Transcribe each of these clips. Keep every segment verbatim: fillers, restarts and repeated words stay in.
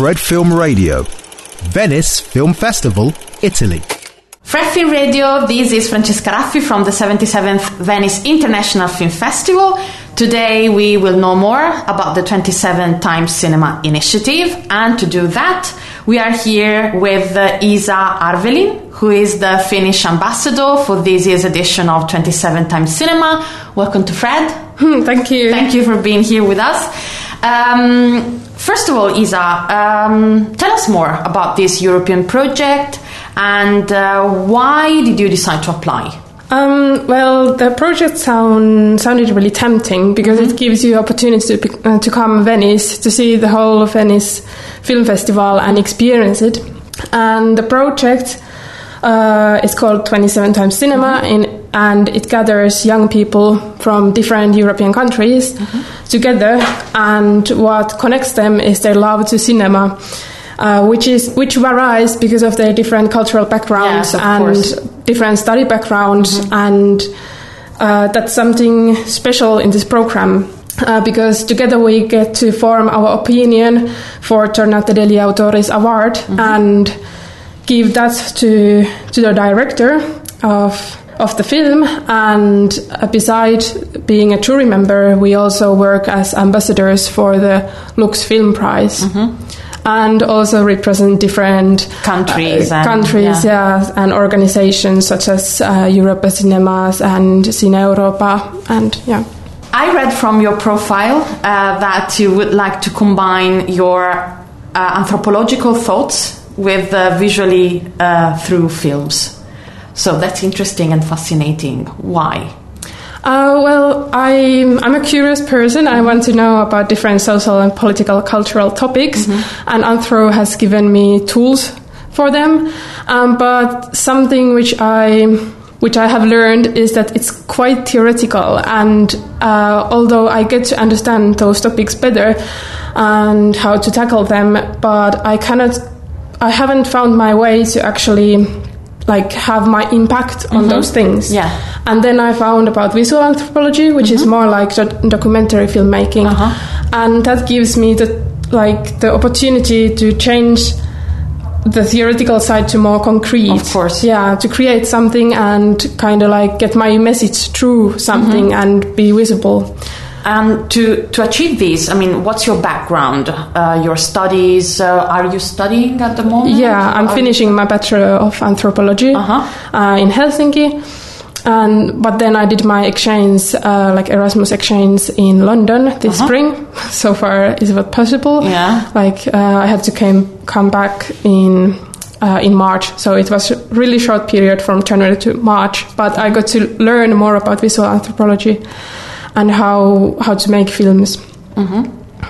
Fred Film Radio, Venice Film Festival, Italy. Fred Film Radio, this is Francesca Raffi from the seventy-seventh Venice International Film Festival. Today we will know more about the twenty-seven Times Cinema Initiative, and to do that we are here with uh, Isa Arvelin, who is the Finnish ambassador for this year's edition of twenty-seven Times Cinema. Welcome to Fred. Thank you. Thank you for being here with us. Um, first of all, Isa, um, tell us more about this European project and uh, why did you decide to apply? Um, well, the project sound, sounded really tempting because mm-hmm. it gives you opportunity to, uh, to come to Venice, to see the whole Venice Film Festival and experience it. And the project uh, is called twenty-seven Times Cinema, mm-hmm. in, and it gathers young people from different European countries mm-hmm. together, and what connects them is their love to cinema. Uh, which is which varies because of their different cultural backgrounds yes, and course. different study backgrounds, mm-hmm. and uh, that's something special in this program uh, because together we get to form our opinion for Giornata degli Autori award mm-hmm. and give that to to the director of of the film. And uh, besides being a jury member, we also work as ambassadors for the Lux Film Prize. Mm-hmm. And also represent different countries, uh, and, countries, yeah. yeah, and organizations such as uh, Europa Cinemas and Cine Europa, and yeah. I read from your profile uh, that you would like to combine your uh, anthropological thoughts with uh, visually uh, through films. So that's interesting and fascinating. Why? Uh, well, I'm, I'm a curious person. I want to know about different social and political, cultural topics, mm-hmm. and Anthro has given me tools for them. Um, but something which I which I have learned is that it's quite theoretical, and uh, although I get to understand those topics better and how to tackle them, but I cannot, I haven't found my way to actually like have my impact on mm-hmm. those things. Yeah. And then I found about visual anthropology, which mm-hmm. is more like do- documentary filmmaking, uh-huh. and that gives me the like the opportunity to change the theoretical side to more concrete. Of course. Yeah, to create something and kind of like get my message through something mm-hmm. and be visible. And to, to achieve this, I mean, what's your background? Uh, your studies? Uh, are you studying at the moment? Yeah, I'm are finishing you... my Bachelor of Anthropology uh-huh. uh, in Helsinki. And but then I did my exchange, uh, like Erasmus exchange in London this uh-huh. spring. So far, is it possible? Yeah. Like uh, I had to came come back in uh, in March, so it was a really short period from January to March. But I got to learn more about visual anthropology and how how to make films. Mm-hmm.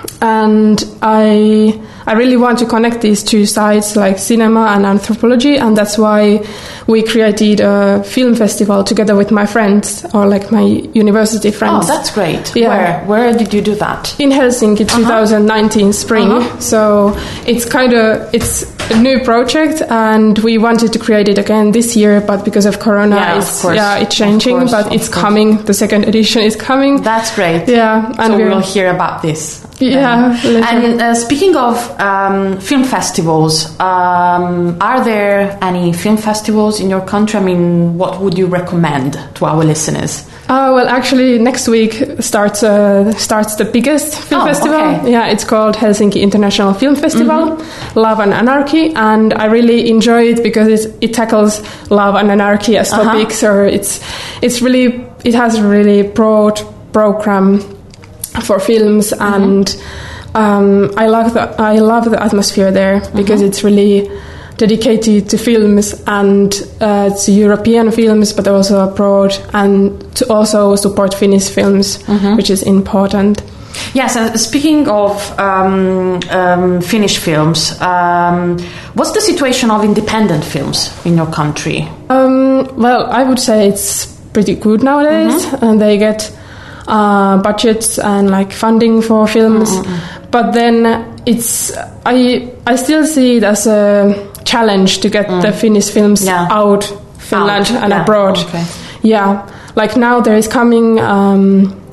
And I I really want to connect these two sides, like cinema and anthropology, and that's why we created a film festival together with my friends, or like my university friends. Oh, that's great. Yeah. Where Where did you do that? In Helsinki, uh-huh. twenty nineteen spring. Uh-huh. So it's kind of it's a new project, and we wanted to create it again this year, but because of Corona, yeah, it's, of course. yeah, it's changing, course, but it's course. coming. The second edition is coming. That's great. Yeah, and so we will hear about this. Yeah. Um, and uh, speaking of um, film festivals, um, are there any film festivals in your country? I mean, what would you recommend to our listeners? Uh, well, actually, next week starts uh, starts the biggest film oh, festival. Okay. Yeah, it's called Helsinki International Film Festival, mm-hmm. Love and Anarchy, and I really enjoy it because it, it tackles love and anarchy as uh-huh. topics. Or it's it's really it has a really broad program for films, mm-hmm. and um, I love the I love the atmosphere there because mm-hmm. it's really dedicated to films and uh, to European films, but also abroad, and to also support Finnish films, mm-hmm. which is important. Yes, and speaking of um, um, Finnish films, um, what's the situation of independent films in your country? Um, well, I would say it's pretty good nowadays, mm-hmm. and they get uh, budgets and like funding for films. Mm-hmm. But then it's I I still see it as a challenge to get mm. the Finnish films yeah. out Finland out. and yeah. abroad. Okay. Yeah, like now there is coming um,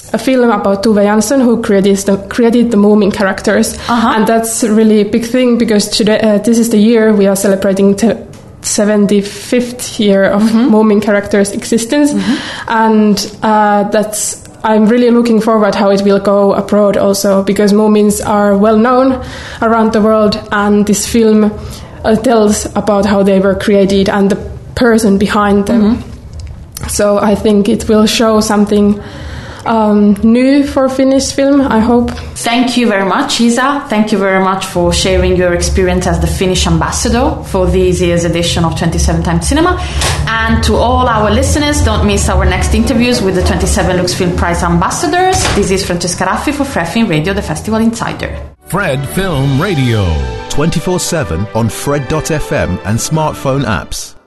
a film about Tove Jansson, who created the, created the Moomin characters. Uh-huh. And that's a really big thing because today, uh, this is the year we are celebrating the seventy-fifth year of mm-hmm. Moomin characters' existence. Mm-hmm. And uh, that's I'm really looking forward how it will go abroad also, because Moomins are well known around the world, and this film uh, tells about how they were created and the person behind them. Mm-hmm. So I think it will show something um, new for Finnish film, I hope. Thank you very much, Isa. Thank you very much for sharing your experience as the Finnish ambassador for this year's edition of twenty-seven Times Cinema. And to all our listeners, don't miss our next interviews with the twenty-seven Lux Film Prize ambassadors. This is Francesca Raffi for Fred Film Radio, the Festival Insider. Fred Film Radio. twenty-four seven on Fred dot f m and smartphone apps.